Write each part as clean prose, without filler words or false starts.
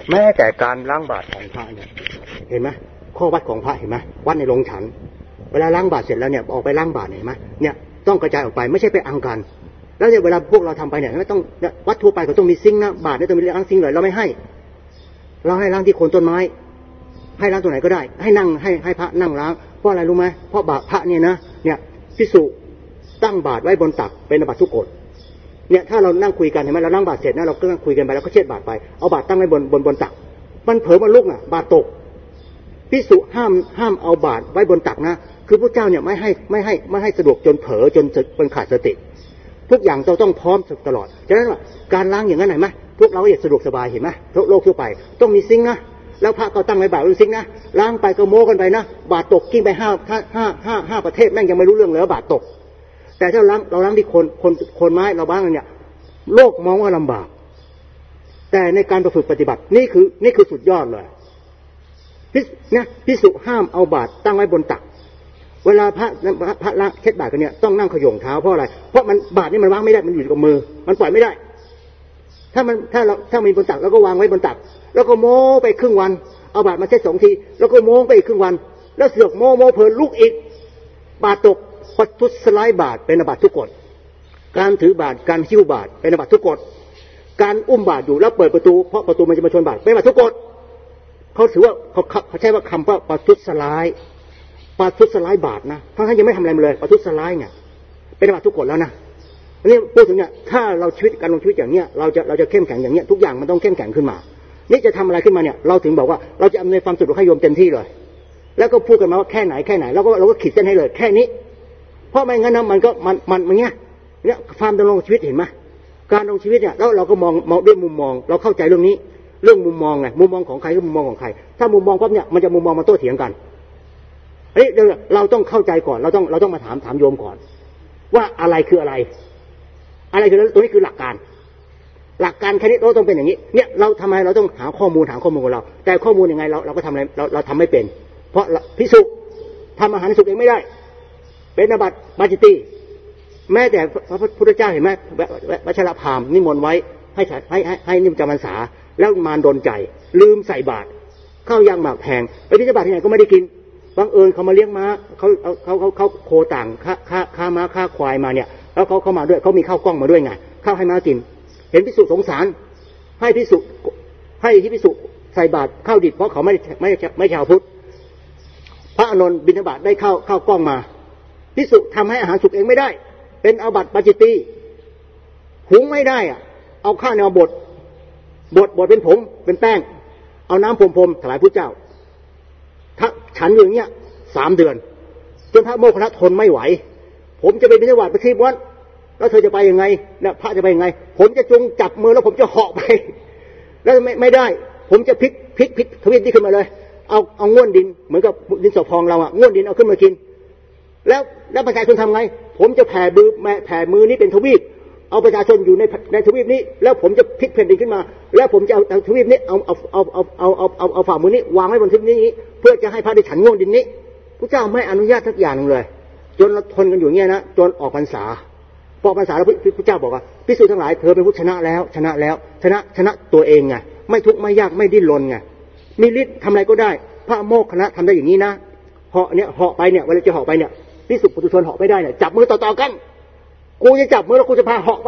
แม้แต่การล้างบาตรของพระเนี่ยเห็นไหมข้อวัดของพระเห็นไหมวัดในโรงฉันเวลาล้างบาตรเสร็จแล้วเนี่ยออกไปล้างบาตรเห็นไหมเนี่ยต้องกระจายออกไปไม่ใช่ไปอังกันแล้วเนี่ยเวลาพวกเราทำไปเนี่ยไม่ต้องวัดทั่วไปก็ต้องมีซิงค์นะบาตรเนี่ยต้องมีล้างซิงค์เลยเราไม่ให้เราให้ล้างที่โคนต้นไม้ให้ล้างตรงไหนก็ได้ให้นั่งให้พระนั่งล้างเพราะอะไรรู้ไหมเพราะบาตรพระเนี่ยนะเนี่ยภิกษุตั้งบาตรไว้บนตักเป็นอาบัติทุกกฎเนี่ยถ้าเรานั่งคุยกันเห็นไหมเราล้างบาตรเสร็จนะเราก็นั่งคุยกันไปแล้วก็เช็ดบาตรไปเอาบาตรตั้งไว้บนตักมันเผลอมันลุกอ่ะบาตรตกภิกษุห้ามเอาบาตรไว้บนตักนะคือพระเจ้าเนี่ยไม่ให้สะดวกจนเผลอจนเป็นขาดสติทุกอย่างเราต้องพร้อมตลอดฉะนั้นว่าการล้างอย่างนั้นไหนไหมพวกเราอยากสะดวกสบายเห็นไหมโลกทั่วไปต้องมีซิงค์นะแล้วพระก็ตั้งไว้บาตรซิงค์นะล้างไปก็โม้กันไปนะบาตรตกกิ้งไปห้าประเทศแม่งยังไม่รู้เรื่องเลยว่าบาตรตกแต่ถ้าเราล้างที่คนไม้เราบ้างเนี่ยโลกมองว่าลำบากแต่ในการประพฤติปฏิบัตินี่คือสุดยอดเลยภิกษุห้ามเอาบาตรตั้งไว้บนตักเวลาพระล้างเช็ดบาตรกันเนี่ยต้องนั่งขย่งเท้าเพราะอะไรเพราะมันบาตรนี่มันวางไม่ได้มันอยู่กับมือมันปล่อยไม่ได้ถ้ามีบนตักแล้วก็วางไว้บนตักแล้วก็โม้ไปครึ่งวันเอาบาตรมาเช็ด2 ทีแล้วก็โม้ไปอีกครึ่งวันแล้วเสือกโม้เพลินลุกอีกบาตรตกปัทุสลายบาตรเป็นอาบัติทุกกฎการถือบาตรการหิ้วบาตรเป็นอาบัติทุกกฎการอุ้มบาตรอยู่แล้วเปิดประตูเพราะประตูมันจะมาชนบาตรเป็นอาบัติทุกกฎเขาถือว่าเขาใช้ว่าคำว่าปัทุสลายบาตรนะทั้งยังไม่ทำอะไรเลยปัทุสลายเนี่ยเป็นอาบัติทุกกฎแล้วนะอันนี้พูดถึงเนี่ยถ้าเราชีวิตการลงชีวิตอย่างเนี้ยเราจะเข้มแข็งอย่างเนี้ยทุกอย่างมันต้องเข้มแข็งขึ้นมานี่จะทำอะไรขึ้นมาเนี่ยเราถึงบอกว่าเราจะอำนวยความสะดวกให้โยมเต็มที่เลยแล้วก็พูดกันมาว่าแค่ไหนแล้วก็เราก็ขีดเส้นให้เลยแค่นี้เพราะไม่งั้นนะมันเงี้ยความดำรงชีวิตเห็นไหมการดำรงชีวิตเนี่ยแล้วเราก็มองด้วยมุมมองเราเข้าใจเรื่องนี้เรื่องมุมมองไงมุมมองของใครก็มุมมองของใครถ้ามุมมองปั๊บเนี่ยมันจะมุมมองมาโต้เถียงกันเฮ้ยเราต้องเข้าใจก่อนเราต้องมาถามโยมก่อนว่าอะไรคืออะไรคือตัวนี้คือหลักการแค่นี้เราต้องเป็นอย่างนี้เนี่ยเราทำไมเราต้องหาข้อมูลของเราแต่ข้อมูลยังไงเราก็ทำอะไรเราทำไม่เป็นเพราะภิกษุทำอาหารสุกเองไม่ได้เป็นอาบัติปาจิตติแม้แต่พระพุทธเจ้าเห็นไหมวัชรพามนิมนต์ไว้ให้นิมจำพรรษาแล้วมารดนใจลืมใส่บาตรข้าวยางหมากแพงไปบิณฑบาตที่ไหนก็ไม่ได้กินบังเอิญเขามาเลี้ยงม้าเขาโคต่างค่าม้าค่าควายมาเนี่ยแล้วเขามาด้วยเขามีข้าวกล้องมาด้วยไงข้าวให้ม้ากินเห็นภิกษุสงสารให้ภิกษุใส่บาตรข้าวดิบเพราะเขาไม่ชาวพุทธพระอานนท์บิณฑบาตได้ข้าวกล้องมาภิกษุทำให้อาหารสุกเองไม่ได้เป็นอาบัติปาจิตติหุงไม่ได้อ่ะเอาข้าวเนี่ยบดเป็นผงเป็นแป้งเอาน้ำพรมถวายพระเจ้าถ้าฉันอย่างเงี้ย3 เดือนจนพระโมคคัลลานะทนไม่ไหวผมจะไปบิณฑบาตไปที่วัดแล้วเธอจะไปยังไงเนี่ยพระจะไปยังไงผมจะจงจับมือแล้วผมจะเหาะไปแล้วไม่ได้ผมจะพลิกทวีปนี้ขึ้นมาเลยเอาง่วนดินเหมือนกับดินสอพองเราอ่ะง่วนดินเอาขึ้นมากินแล้วประชาชนทำไงผมจะแผ่มือนี้เป็นทวีปเอาประชาชนอยู่ในทวีปนี้แล้วผมจะพลิกแผ่นดินขึ้นมาแล้วผมจะเอาทวีปนี้เอาฝ่ามือนี้วางไว้บนทวีปนี้เพื่อจะให้พระได้ฉันง่วนดินนี้พระเจ้าไม่อนุญาตสักอย่างเลยจนเราทนกันอยู่เงี้ยนะจนออกพรรษาแล้วพระเจ้าบอกว่าภิกษุทั้งหลายเธอเป็นผู้ชนะตัวเองไงไม่ทุกข์ไม่ยากไม่ดิ้นรนไงมีฤทธิ์ทำอะไรก็ได้พระโมคคัลลานะทำได้อย่างนี้นะเหาะไปเนี่ยเวลาจะเหาะไปเนี่ยภิกษุปุถุชนเหาะไม่ได้เนี่ยจับมือต่อๆกันกูจะจับมือแล้วกูจะพาเหาะไป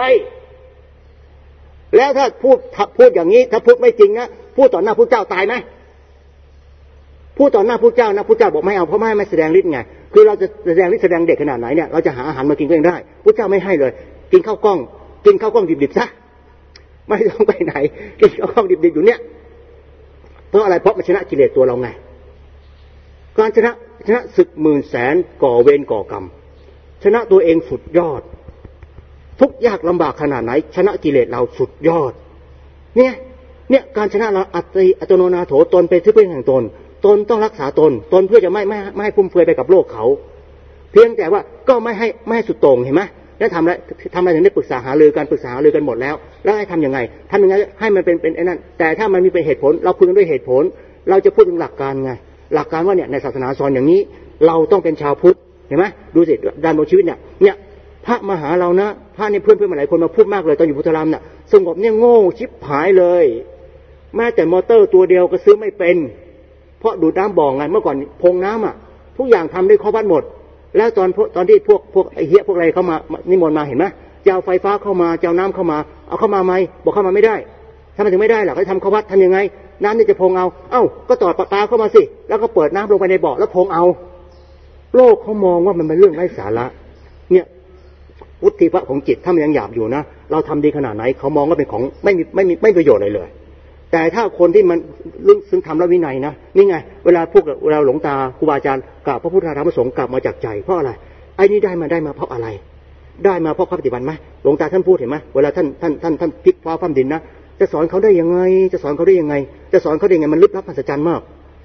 แล้วถ้าพูดอย่างนี้ถ้าพูดไม่จริงนะพูดต่อหน้าพระเจ้าตายไหมพูดต่อหน้าพระเจ้านะพระเจ้าบอกไม่เอาเพราะไม่แสดงฤทธิ์ไงคือเราจะแสดงฤทธิ์แสดงเด็กขนาดไหนเนี่ยเราจะหาอาหารมากินก็ยังได้พระเจ้าไม่ให้เลยกินข้าวกล้องดิบๆซะไม่ต้องไปไหนกินข้าวกล้องดิบๆอยู่เนี่ยเพราะอะไรเพราะมันชนะกิเลสตัวเราไงการชนะศึก10,000,000ก่อเวรก่อกรรมชนะตัวเองสุดยอดทุกยากลำบากขนาดไหนชนะกิเลสเราสุดยอดเนี่ยการชนะเราอัตโนนาโถตนเป็นที่พึ่งแห่งตนต้องรักษาตนเพื่อจะไม่ให้ฟุ่มเฟือยไปกับโลกเขาเพียงแต่ว่าก็ไม่ให้สุดโต่งเห็นไหมแล้วทำอะไรถึงได้ปรึกษาหารือกันหมดแล้วให้ทำยังไงให้มันเป็นไอ้นั่นแต่ถ้ามันมีเป็นเหตุผลเราคุยกันด้วยเหตุผลเราจะพูดถึงหลักการไงหลักการว่าเนี่ยในศาสนาสอนอย่างนี้เราต้องเป็นชาวพุทธเห็นไหมดูสิการดำรงชีวิตเนี่ยพระมาหาเรานะพระนี่เพื่อนมาหลายคนมาพูดมากเลยตอนอยู่พุทธารามเนี่ยสงบเนี่ยโง่ชิบหายเลยแม้แต่มอเตอร์ตัวเดียวก็ซื้อไม่เป็นเพราะดูดน้ำบ่อไงเมื่อก่อนพงน้ำอ่ะทุกอย่างทำด้วยข้อวัดหมดแล้วตอนที่พวกไอ้เหี้ยพวกอะไรเข้ามานิมนต์มาเห็นไหมจะเอาไฟฟ้าเข้ามาจะเอาน้ำเข้ามาเอาเข้ามาไหมบอกเข้ามาไม่ได้ถ้ามันถึงไม่ได้ล่ะเขาทำข้อวัดทำยังไงน้ำนี่จะพงเอาก็ต่อปากตาเข้ามาสิแล้วก็เปิดน้ำลงไปในบ่อแล้วพงเอาโลกเขามองว่ามันเป็นเรื่องไร้สาระเนี่ยวุฒิภาวะของจิตถ้ามันยังหยาบอยู่นะเราทำดีขนาดไหนเขามองว่าเป็นของไม่ประโยชน์อะไรเลยแต่ถ้าคนที่มันซึ่งทำแล้ววินัยนะนี่ไงเวลาหลวงตาครูบาอาจารย์กราบพระพุทธธรรมพระสงฆ์กราบมาจากใจเพราะอะไรไอ้นี่ได้มาเพราะอะไรได้มาเพราะข้อปฏิบัติไหมหลวงตาท่านพูดเห็นไหมเวลาท่านพลิกฟ้าฟ้าดินนะจะสอนเขาได้ยังไงจะสอนเขาได้ยังไงมันลึกลับมหัศจรรย์มาก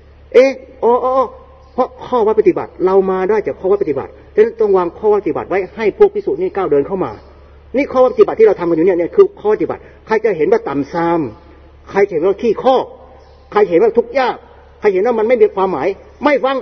เพราะข้อวัดปฏิบัติเรามาได้จากข้อวัดปฏิบัติฉะนั้นต้องวางข้อวัดปฏิบัติไว้ให้พวกภิกษุนี่ก้าวเดินเข้ามานี่ข้อวัดปฏิบัติที่เราทำกันอยู่เนี่ยคือข้อปฏิบัติใครจะเห็นว่าต่ำซามใครเห็นว่าขี้ข้อใครเห็นว่าทุกข์ยากใครเห็นว่ามันไม่มีความหมายไม่ฟัง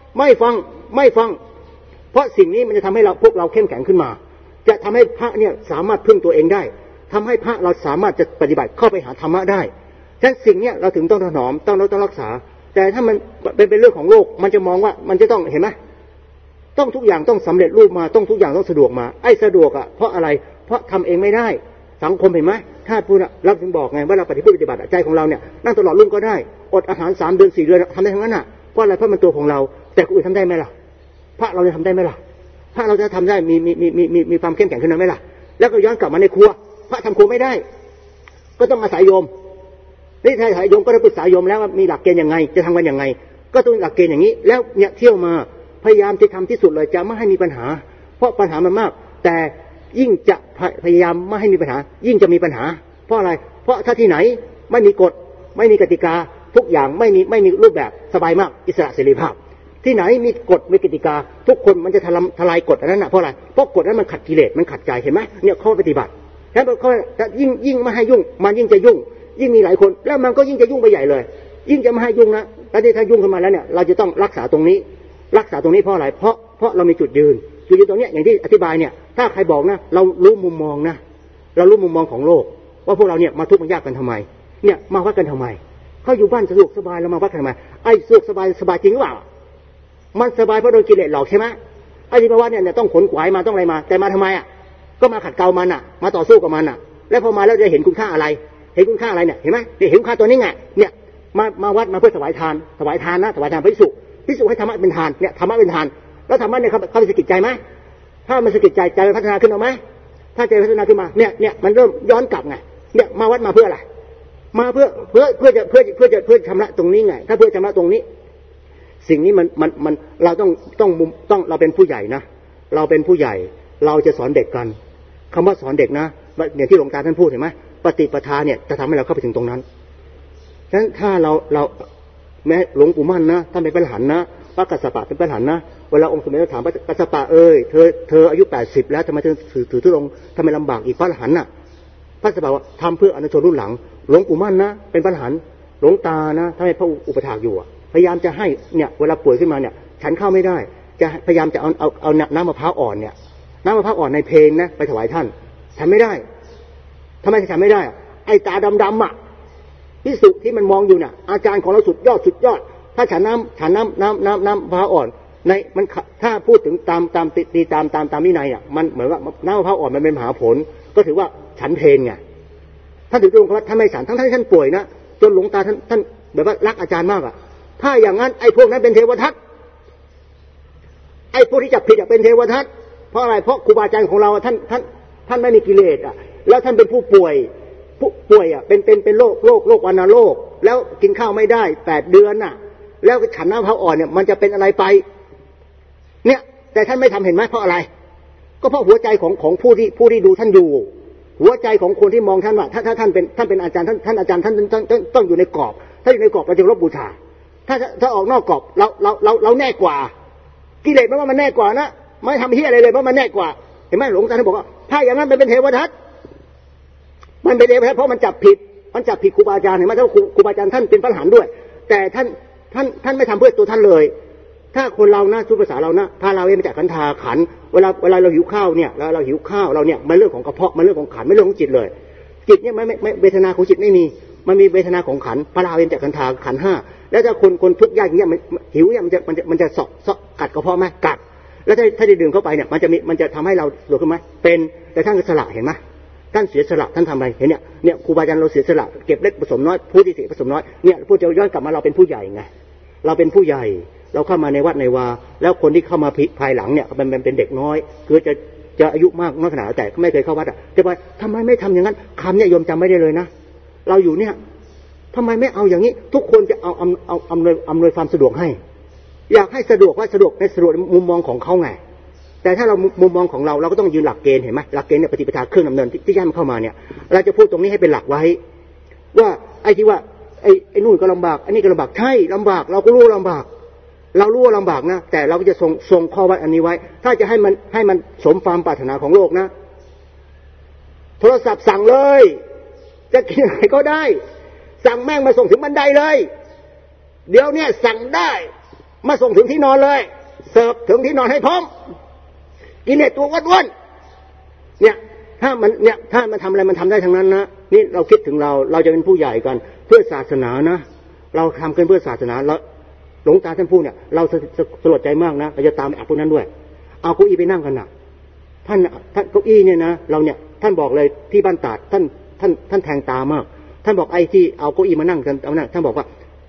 เพราะสิ่งนี้มันจะทำให้พวกเราเข้มแข็งขึ้นมาจะทำให้พระเนี่ยสามารถพึ่งตัวเองได้ทำให้พระเราสามารถจะปฏิบัติเข้าไปหาธรรมะได้ฉะนั้นสิ่งนี้เราถึงต้องถนอมต้องรักษาแต่ถ้ามันเป็นเรื่องของโลกมันจะมองว่ามันจะต้องเห็นไหมต้องทุกอย่างต้องสำเร็จรูปมาต้องทุกอย่างต้องสะดวกมาไอ้สะดวกอ่ะเพราะอะไรเพราะทำเองไม่ได้สังคมเห็นไหมถ้าพูดเราถึงบอกไงว่าเราปฏิบัติใจของเราเนี่ยนั่งตลอดรุ่งก็ได้อดอาหาร3 เดือน 4 เดือนทำได้ทั้งนั้นอ่ะเพราะอะไรเพราะมันตัวของเราแต่คนอื่นทำได้ไหมล่ะพระเราจะทำได้ไหมล่ะพระเราจะทำได้มีความเข้มแข็งขึ้นไหมล่ะแล้วก็ย้อนกลับมาในครัวพระทำครัวไม่ได้ก็ต้องอาศัยโยมนี่ถ้าอาศัยโยมก็ได้ปรึกษาโยมแล้วว่ามีหลักเกณฑ์ยังไงจะทำกันยังไงก็ต้องหลักเกณฑ์อย่างนี้แล้วเนี่ยเที่ยวมาพยายามจะทำที่สุดเลยจะไม่ให้มีปัญหาเพราะปัญหามันมากแต่ยิ่งจะพยายามไม่ให้มีปัญหายิ่งจะมีปัญหาเพราะอะไรเพราะถ้าที่ไหนไม่มีกฎไม่มีกติกาทุกอย่างไม่มีรูปแบบสบายมากอิสระเสรีภาพที่ไหนมีกฎมีกติกาทุกคนมันจะทลายกฎอันนั้นนะเพราะอะไรเพราะกฎนั้นมันขัดกิเลสมันขัดใจเห็นไหมเนี่ยข้อปฏิบัติแล้วเขายิ่งไม่ให้ยุ่งมันยิ่งจะยุ่งยิ่งมีหลายคนแล้วมันก็ยิ่งจะยุ่งไปใหญ่เลยยิ่งจะไม่ให้ยุ่งนะแล้วถ้ายุ่งขึ้นมาแล้วเนี่ยเราจะต้องรักษาตรงนี้เพราะอะไรเพราะเรามีจุดยืนตรงเนี้ยอย่างที่อธิบายเนี่ยถ้าใครบอกนะเรารู้มุมมองนะเรารู้มุมมองของโลกว่าพวกเราเนี่ยมาทุกข์มายากกันทำไมเนี่ยมาวัดกันทำไมเขาอยู่บ้านสะดวกสบายเรามาวัดกันทำไมไอ้สะดวกสบายจริงหรือเปล่ามันสบายเพราะโดนกิเลสหลอกใช่ไหมไอ้ที่มาวัดเนี่ยต้องขนขวายมาต้องอะไรมาแต่มาทำไมอ่ะก็มาขัดเกลามันอ่ะมาต่อสู้กับมันอ่ะแล้วพอมาแล้วจะเห็นคุณค่าอะไรเห็นคุณค่าอะไรเนี่ยเห็นไหมเห็นคุณค่าตัวนี้ไงเนี่ยมาวัดมาเพื่อถวายทานนะถวายทานพระภิกษุให้ธรรมะเป็นทานเนี่ยธรรมะเป็นทานแล้วธรรมะเนี่ยเขาสะกิดใจไหมถ้ามันสะกิดใจมันพัฒนาขึ้นเอาไหมถ้าใจพัฒนาขึ้นมาเนี่ยมันเริ่มย้อนกลับไงเนี่ยมาวัดมาเพื่ออะไรมาเพื่อจะชำระตรงนี้ไงถ้าเพื่อชำระตรงนี้สิ่งนี้มันเราต้องเราเป็นผู้ใหญ่นะเราเป็นผู้ใหญ่เราจะสอนเด็กกันคำว่าสอนเด็กนะเนี่ยที่หลวงตาท่านพูดเห็นไหมปฏิปทาเนี่ยจะทำให้เราเข้าไปถึงตรงนั้นฉะนั้นถ้าเราแม้หลวงปู่มั่นนะท่านเป็นพระอรหันต์นะพระกัสสปะเป็นพระอรหันต์นะเวลาองค์สมเด็จถามพระกัสสปะเธออายุ80แล้วทำไมเธอถือทุรงทำไมลำบากอีกพระอรหันต์น่ะพระกัสสปะว่าทำเพื่ออนุชนรุ่นหลังหลวงปู่มั่นนะเป็นพระอรหันต์หลวงตานะท่านเป็นพระอุปถากอยู่พยายามจะให้เนี่ยเวลาป่วยขึ้นมาเนี่ยฉันเข้าไม่ได้จะพยายามจะเอาน้ำมะพร้าวอ่อนเนี่ยน้ำมะพร้าวอ่อนในเพลงนะไปถวายท่านฉันไม่ได้ทำไมฉันไม่ได้ไอ้ตาดำๆอ่ะพิสุที่มันมองอยู่น่ะอาจารย์ของเราสุดยอดถ้าฉันน้ำมะพร้าวอ่อนในมันถ้าพูดถึงตามวินัยเนี่ยมันเหมือนว่าน้ำมะพร้าวอ่อนมันเป็นมหาผลก็ถือว่าฉันเพลงไงท่านถือตรงว่าท่านไม่ฉันทั้งที่ท่านป่วยนะจนหลวงตาท่านแบบว่ารักอาจารย์มากอ่ะถ้าอย่างนั้นไอ้พวกนั้นเป็นเทวทัตไอ้พวกที่จับผิดเป็นเทวทัตเพราะอะไรเพราะครูบาอาจารย์ของเราท่านไม่มีกิเลสอ่ะแล้วท่านเป็นผู้ป่วยอ่ะเป็นโรควัณโรคแล้วกินข้าวไม่ได้8 เดือนน่ะแล้วฉันน้ำมะพร้าวอ่อนเนี่ยมันจะเป็นอะไรไปเนี่ยแต่ท่านไม่ทำเห็นไหมเพราะอะไรก็เพราะหัวใจของผู้ที่ดูท่านอยู่หัวใจของคนที่มองท่านว่าถ้าท่านเป็นอาจารย์ท่านอาจารย์ท่านต้องอยู่ในกรอบถ้าอยู่ในกรอบเราจะรบบูชาถ้าออกนอกกรอบเราแน่กว่ากิเลสไม่ว่ามันแน่กว่านะไม่ทำเหี้ยอะไรเลยเพราะมันแน่กว่าเห็นไหมหลวงตาท่านบอกว่าถ้าอย่างนั้นเป็นเทวทัตมันเป็นเทวทัตเพราะมันจับผิดครูบาอาจารย์เห็นไหมถ้าครูบาอาจารย์ท่านเป็นพระอรหันต์ด้วยแต่ท่านไม่ทำเพื่อตัวท่านเลยถ้าคนเรานะทุกภาษาเรานะถ้าเราเองมาจากขันธาขันเวลาเราหิวข้าวเนี่ยแล้วเราหิวข้าวเราเนี่ยมันเรื่องของกระเพาะมันเรื่องของขันไม่เรื่องของจิตเลยจิตเนี่ยไม่เวทนาของจิตไม่มีมันมีเวทนาของขันพระราเวนจากขันธาขันห้าแล้วถ้าคนทุกข์ยากอย่างเงี้ยมันหิวเนี่ยมันจะเสาะกัดกระเพาะไหมกัดแล้วถ้าได้ดื่มเข้าไปเนี่ยมันจะทำให้เราสะดวกขึ้นไหมเป็นแต่ท่านสละเห็นไหมท่านเสียสละท่านทำอะไรเห็นเนี่ยครูบาอาจารย์เราเสียสละเก็บเล็กผสมน้อยผู้ที่เสียผสมน้อยเนี่ยพูดจะย้อนกลับมาเราเป็นผู้ใหญ่ไงเราเป็นผู้ใหญ่เราเข้ามาในวัดในวาแล้วคนที่เข้ามาภายหลังเนี่ยมันเป็นเด็กน้อยคือจะอายุมากน้อยขนาดแต่ก็ไม่เคยเข้าวัดอ่ะจะไปทำไมไม่ทำอย่างนั้นคำเนี่ยโยมจำไม่ได้เลยนะเราอยู่เนี่ยทำไมไม่เอาอย่างนี้ทุกคนจะเอาอำนวยความสะดวกให้อยากให้สะดวกว่าสะดวกในมุมมองของเขาไงแต่ถ้าเรามุมมองของเราก็ต้องยืนหลักเกณฑ์เห็นไหมหลักเกณฑ์เนี่ยปฏิปทาเครื่องดำเนินที่ย่ำเข้ามาเนี่ยเราจะพูดตรงนี้ให้เป็นหลักไว้ว่าไอ้ที่ว่าไอ้นู่นก็ลำบากอันนี้ก็ลำบากใช่ลำบากเราก็รู้ลำบากเรารู้ว่าลำบากนะแต่เราก็จะทรงข้อวัดอันนี้ไว้ถ้าจะให้มันสมความปรารถนาของโลกนะโทรศัพท์สั่งเลยจะกินอะไรก็ได้สั่งแม่งมาส่งถึงบันไดเลยเดี๋ยวเนี่ยสั่งได้มาส่งถึงที่นอนเลยเสิร์ฟถึงที่นอนให้พร้อมกิเลสตัวอ้วนๆเนี่ยถ้ามันทำอะไรมันทำได้ทั้งนั้นนะนี่เราคิดถึงเราจะเป็นผู้ใหญ่กันเพื่อศาสนานะเราทำกันเพื่อศาสนาแล้วหลวงตาท่านพูดเนี่ยเราสลดใจมากนะเราจะตามไปอับพวกนั้นด้วยเอาเก้าอี้ไปนั่งกันนะท่านเก้าอี้เนี่ยนะเราเนี่ยท่านบอกเลยที่บ้านตาดท่านแทงตามากท่านบอกไอ้ที่เอาเก้าอี้มานั่งกันเอานั่งท่านบอกว่า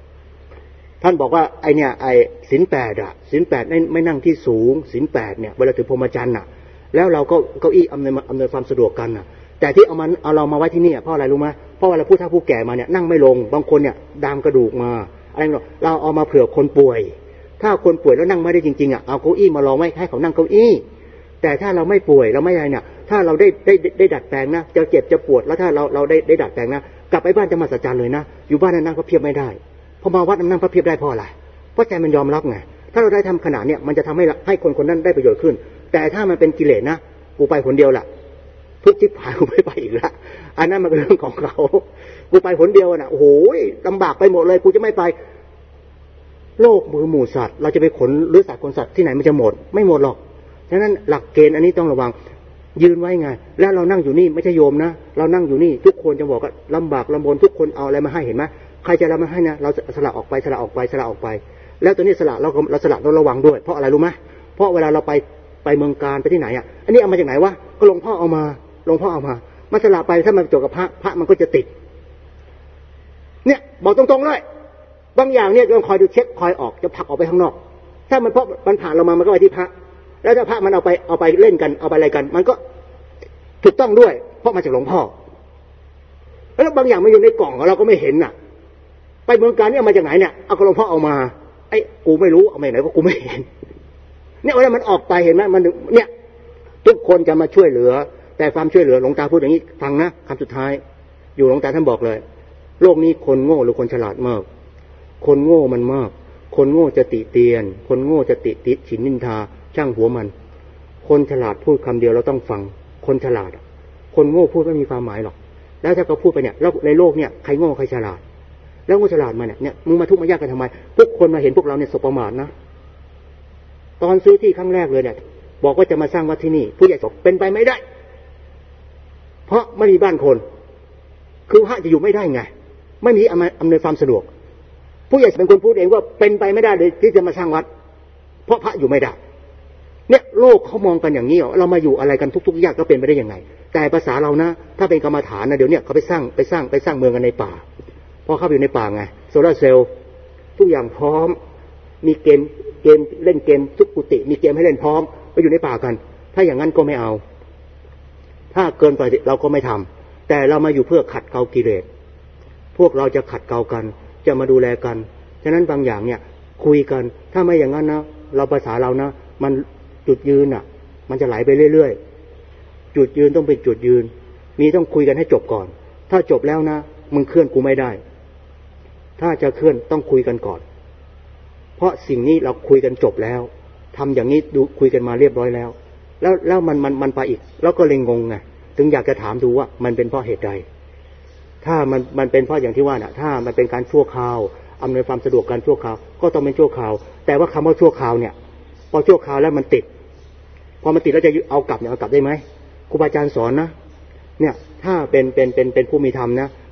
ไอเนี่ยไอศีล 8อ่ะศีล 8ไม่นั่งที่สูงศีล 8เนี่ยเวลาถึงพรหมจรรย์น่ะแล้วเราก็เก้าอี้อำนวยความสะดวกกันน่ะแต่ที่เอาเรามาไว้ที่นี่เพราะอะไรรู้ไหมเพราะเวลาผู้เฒ่าผู้แก่มาเนี่ยนั่งไม่ลงบางคนเนี่ยดามกระดูกมาอะไรเนาะเราเอามาเผื่อคนป่วยถ้าคนป่วยแล้วนั่งไม่ได้จริงๆอ่ะเอาเก้าอี้มาลองไว้ให้เขานั่งเก้าอี้แต่ถ้าเราไม่ป่วยเราไม่อะไรเนี่ยถ้าเราได้ดัดแปลงนะจะเจ็บจะปวดแล้วถ้าเราได้ดัดแปลงนะกลับไปบ้านจะมาสัจจ์เลยนะอยู่บ้านนั่งก็เพียบไม่ได้พอมาวัดนั่งพระเพียบได้เพราะอะไรเพราะใจมันยอมรับไงถ้าเราได้ทำขนาดเนี่ยมันจะทำให้คนนั้นได้ประโยชน์ขึ้นแต่ถ้ามันเป็นกิเลสนะกูไปคนเดียวแหละทุกทิพย์กูไม่ไปอีกละอันนั้นมันเป็นเรื่องของเขากูไปคนเดียวน่ะโอ้โหลำบากไปหมดเลยกูจะไม่ไปโลกมือหมู่สัตว์เราจะไปขนหรือสัตว์คนสัตว์ที่ไหนมันจะหมดไม่หมดหรอกฉะนั้นหลักเกณฑ์อันนี้ต้องระวังยืนไว้ไงแล้วเรานั่งอยู่นี่ไม่ใช่โยมนะเรานั่งอยู่นี่ทุกคนจะบอกว่าลำบากลำบนทุกคนเอาอะไรมาให้เห็นไหมใครจะรับมาให้นะเราสละออกไปแล้วตัวนี้สละเราสละเราระวังด้วยเพราะอะไรรู้ไหมเพราะเวลาเราไปเมืองการไปที่ไหนอ่ะอันนี้เอามาจากไหนวะก็หลวงพ่อเอามามาสละไปถ้ามันจบกับพระมันก็จะติดเนี่ยบอกตรงๆเลยบางอย่างเนี่ยต้องคอยดูเช็คคอยออกจะผลักออกไปข้างนอกถ้ามันเพราะมันผ่านเรามามันก็ไปที่พระแล้วถ้าพระมันเอาไปเล่นกันเอาไปอะไรกันมันก็ถูกต้องด้วยเพราะมาจากหลวงพ่อแล้วบางอย่างมันอยู่ในกล่องเราก็ไม่เห็นน่ะไปเมืองการเนี่ยมาจากไหนเนี่ยเอาหลวงพ่อเอามาไอ้กูไม่รู้เอามาไหนก็กูไม่เห็นเนี่ยเวลามันออกไปเห็นไหมมันเนี่ยทุกคนจะมาช่วยเหลือแต่ความช่วยเหลือหลวงตาพูดอย่างนี้ฟังนะคำสุดท้ายอยู่หลวงตาท่านบอกเลยโลกนี้คนโง่หรือคนฉลาดมากคนโง่มันมากคนโง่จะติเตียนคนโง่จะติฉินนินทาช่างหัวมันคนฉลาดพูดคำเดียวเราต้องฟังคนฉลาดคนโง่พูดไม่มีความหมายหรอกแล้วถ้าเขาพูดไปเนี่ยแล้วในโลกเนี่ยใครโง่ใครฉลาดแล้วโง่ฉลาดมาเนี่ยมึงมาทุกข์มายากกันทำไมทุกคนมาเห็นพวกเราเนี่ยสบประมาทนะตอนซื้อที่ครั้งแรกเลยเนี่ยบอกว่าจะมาสร้างวัดที่นี่ผู้ใหญ่บอกเป็นไปไม่ได้เพราะไม่มีบ้านคนคือพระจะอยู่ไม่ได้ไงไม่มีอำนวยความสะดวกผู้ใหญ่เป็นคนพูดเองว่าเป็นไปไม่ได้เลยที่จะมาสร้างวัดเพราะพระอยู่ไม่ได้เนี่ยโลกเขามองกันอย่างนี้เรามาอยู่อะไรกันทุกๆยากก็เป็นไปได้ยังไงแต่ภาษาเรานะถ้าเป็นกรรมฐานนะเดี๋ยวนี้เขาไปสร้างเมืองกันในป่าพอเข้าไปอยู่ในป่าไงโซลาร์เซลล์ทุกอย่างพร้อมมีเกมเล่นเกมทุกกุฏิมีเกมให้เล่นพร้อมไปอยู่ในป่ากันถ้าอย่างนั้นก็ไม่เอาถ้าเกินไปเราก็ไม่ทำแต่เรามาอยู่เพื่อขัดเกลากิเลสพวกเราจะขัดเกลากันจะมาดูแลกันฉะนั้นบางอย่างเนี่ยคุยกันถ้าไม่อย่างนั้นนะเราภาษาเรานะมันจุดยืนอ่ะมันจะไหลไปเรื่อยๆจุดยืนต้องเป็นจุดยืนมีต้องคุยกันให้จบก่อนถ้าจบแล้วนะมึงเคลื่อนกูไม่ได้ถ้าจะเคลื่อนต้องคุยกันก่อนเพราะสิ่งนี้เราคุยกันจบแล้วทำอย่างนี้ดูคุยกันมาเรียบร้อยแล้วมันไปอีกแล้วก็เลยงงไงถึงอยากจะถามดูว่ามันเป็นเพราะเหตุใดถ้ามันเป็นเพราะอย่างที่ว่าน่ะถ้ามันเป็นการชั่วคราวอำนวยความสะดวกการชั่วคราวก็ต้องเป็นชั่วคราวแต่ว่าคำว่าชั่วคราวเนี่ยพอชั่วคราวแล้วมันติดพอมันติดแล้วจะเอากลับเนี่ยเอากลับได้ไหมครูบาอาจารย์สอนนะเนี่ยถ้าเป็นผู้มีธรรมนะ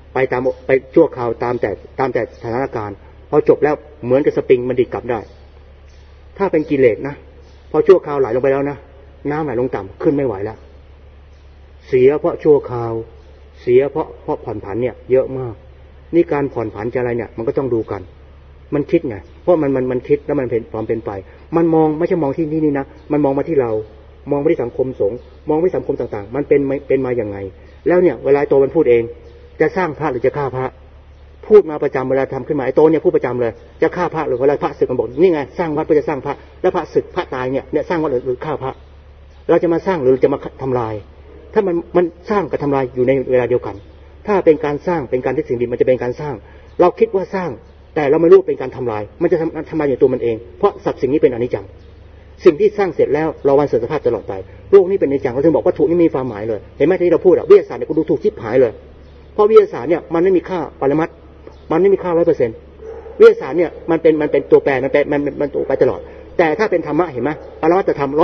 ไปชั่วคราวตามแต่สถานการณ์พอจบแล้วเหมือนกับสปริงมันดีดกลับได้ถ้าเป็นกิเลสนะพอชั่วคราวไหลลงไปแล้วนะน้ำไหลลงต่ำขึ้นไม่ไหวแล้วเสียเพราะชั่วคราวเสียเพราะผ่อนผันเนี่ยเยอะมากนี่การผ่อนผันจะอะไรเนี่ยมันก็ต้องดูกันมันคิดไงเพราะมันคิดแล้วมันเป็นความเป็นไปมันมองไม่ใช่มองที่นี่นะมันมองมาที่เรามองไปที่สังคมสงฆ์มองไปที่สังคมต่างๆมันเป็นมาอย่างไงแล้วเนี่ยเวลาโตมันพูดเองจะสร้างพระหรือจะฆ่าพระพูดมาประจำเวลาทำขึ้นมาไอ้โตเนี่ยพูดประจำเลยจะฆ่าพระหรือเวลาพระศึกมันบอกนี่ไงสร้างวัดเพื่อจะสร้างพระแล้วพระศึกพระตายเนี่ยสร้างวัดหรือฆ่าพระเราจะมาสร้างหรือจะมาทำลายถ้ามันสร้างกับทำลายอยู่ในเวลาเดียวกันถ้าเป็นการสร้างเป็นการที่สิ่งดีมันจะเป็นการสร้างเราคิดว่าสร้างแต่เราไม่รู้เป็นการทำลายมันจะทำลายอยู่ตัวมันเองเพราะสัตว์สิ่งนี้เป็นอนิจจังสิ่งที่สร้างเสร็จแล้วเราวันเสื่อมสภาพตลอดไปโลกนี้เป็นอนิจจังเราถึงบอกว่าถูกนี่มีความหมายเลยเห็นไหมที่เราพูดวิทยาศาสตร์เนี่ยกูดูถูกชิบหายเลยเพราะวิทยาศาสตร์เนี่ยมันไม่มีค่าปรมัตถ์มันไม่มีค่า 100% วิทยาศาสตร์เนี่ยมันเป็นตัวแปรมันตัวไปตลอดแต่ถ้าเป็นธรรมะเห็นไหมปรมัตถธรรม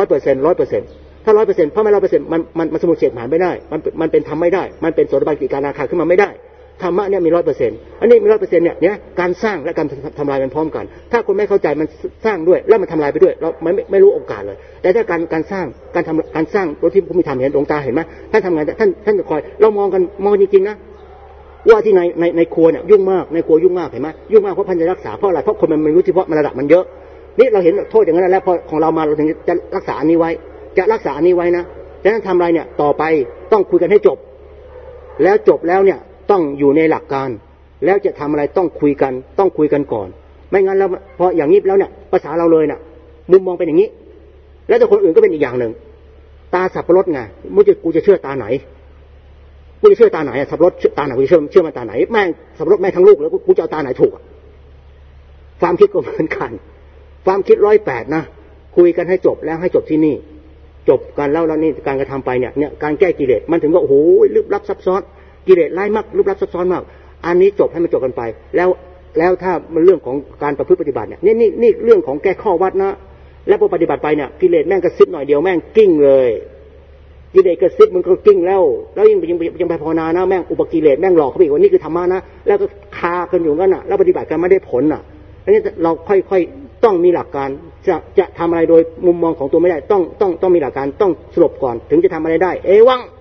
100% ถ้า 100% เพราะไม่ 100% มันสมุทเฉดหายไม่ได้มันเป็นธรรมไม่ได้มันเป็นโสดาบันกิการนาคาขึ้นมาไม่ได้ธรรมะเนี่ยมี 100% อันนี้มี 100% เนี่ยการสร้างและการทำลายมันพร้อมกันถ้าคนไม่เข้าใจมันสร้างด้วยแล้วมันทำลายไปด้วยเราไม่รู้โอกาสเลยแต่ถ้าการสร้างการสร้างตัวที่ผมมีทำเห็นดวงตาเห็นไหมท่านทำงานท่านจะคอยเรามองจริงๆนะว่าที่ในครัวเนี่ยยุ่งมากในครัวยุ่งมากเห็นไหมยุ่งมากเพราะพันจะรักษาเพราะอะไรเพราะคนมันไม่รู้ที่เพราะมันระดับมันเยอะนี่เราเห็นโทษอย่างนั้นแล้วพอของเรามาเราถึงจะรักษาอันนี้ไว้จะรักษาอันนี้ไว้นะดังนั้นทำอะไรเนี่ยต่อไปต้องคุยกันให้จบแล้วจบแล้วเนี่ยต้องอยู่ในหลักการแล้วจะทำอะไรต้องคุยกันก่อนไม่งั้นแล้วพออย่างนี้แล้วเนี่ยภาษาเราเลยเนี่ยมุมมองเป็นอย่างนี้แล้วแต่คนอื่นก็เป็นอีกอย่างหนึ่งตาสับปะรดไงกูจะเชื่อตาไหนกูจะเชื่อตาไหนอะสับปะรดตาไหนกูจะเชื่อมันตาไหนแม่สับปะรดแม่ทั้งลูกแล้วกูจะเอาตาไหนถูกความคิดก็เหมือนกันความคิด108นะคุยกันให้จบแล้วให้จบที่นี่จบกันแล้วนี่การกระทำไปเนี่ยการแก้กิเลสมันถึงว่าโอ้โหลึกลับซับซ้อนกิเลสร้ายมากลึกลับซับซ้อนมากอันนี้จบให้มันจบกันไปแล้วถ้ามันเรื่องของการประพฤติปฏิบัติเนี่ยนี่เรื่องของแก้ข้อวัดนะแล้วพอปฏิบัติไปเนี่ยกิเลสแม่งกระซิบหน่อยเดียวแม่งกิ้งเลยกิเลสกระซิบมันก็กิ้งแล้วยังไปภาวนานะแม่งอุปกิเลสแม่งหลอกเขาอีกว่านี่คือธรรมะนะแล้วก็คากันอยู่งั้นน่ะแล้วปฏิบัติกันไม่ได้ผลน่ะอันนี้เราค่อยๆต้องมีหลักการจะทำอะไรโดยมุมมองของตัวไม่ได้ต้องมีหลักการต้องสรุปก่อนถึงจะทำอะไรได้เอวัง